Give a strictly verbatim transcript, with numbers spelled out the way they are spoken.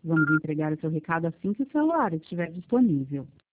Vamos entregar o seu recado assim que o celular estiver disponível.